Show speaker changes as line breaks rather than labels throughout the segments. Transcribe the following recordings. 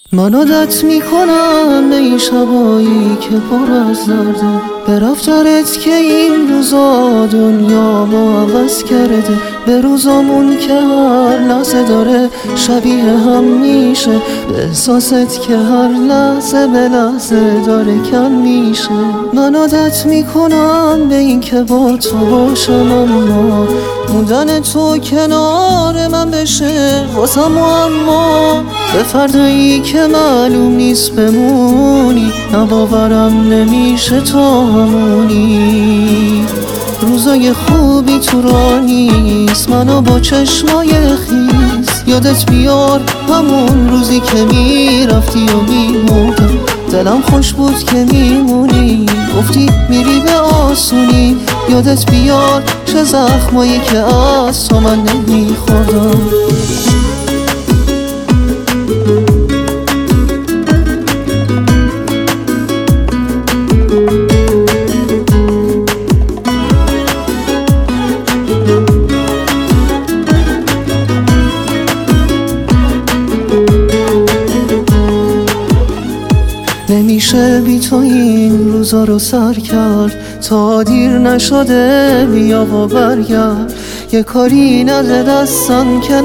من عادت میکنم به این شبایی که پر از درده، به رفتارت که این روزا دنیا ما عوض کرده، به روزامون که هر لحظه داره شبیه هم میشه، به احساست که هر لحظه به لحظه داره کم میشه. من عادت میکنم به این که با تو باشم، اما موندن تو کنار من بشه واسم معما. به فردایی که معلوم نیست بمونی، نباورم نمیشه تو همونی. روزای خوبی تو راه نیست، منو با چشمای خیس یادت بیار همون روزی که میرفتی و میمردم. دلم خوش بود که میمونی، گفتی میری به آسونی. یادت بیار چه زخمایی که از تو من نمیخوردم. نمیشه بی تو این روزا رو سر کرد، تا دیر نشده بیا و برگرد. یه کاری نده دستم که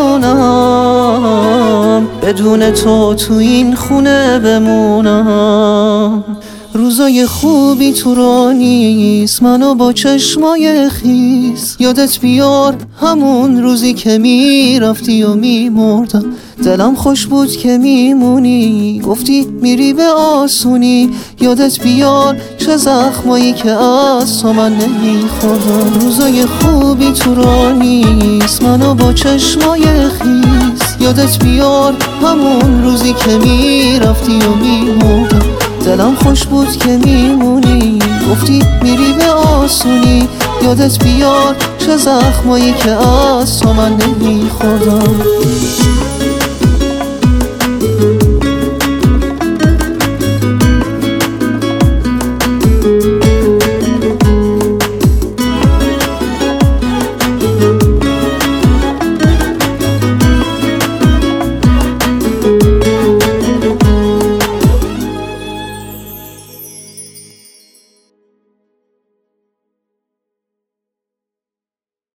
نتونم بدون تو این خونه بمونم. روزای خوبی تو راه نیست، منو با چشمای خیس یادت بیار همون روزی که میرفتی و میمردم. دلم خوش بود که میمونی، گفتی میری به آسونی. یادت بیار چه زخمایی که از تو من نمیخوردم. روزای خوبی تو راه نیست، منو با چشمای خیس یادت بیار همون روزی که میرفتی و میمردم. دلم خوش بود که میمونی، گفتی میری به آسونی. یادت بیار چه زخمایی که از تو من نمیخوردم.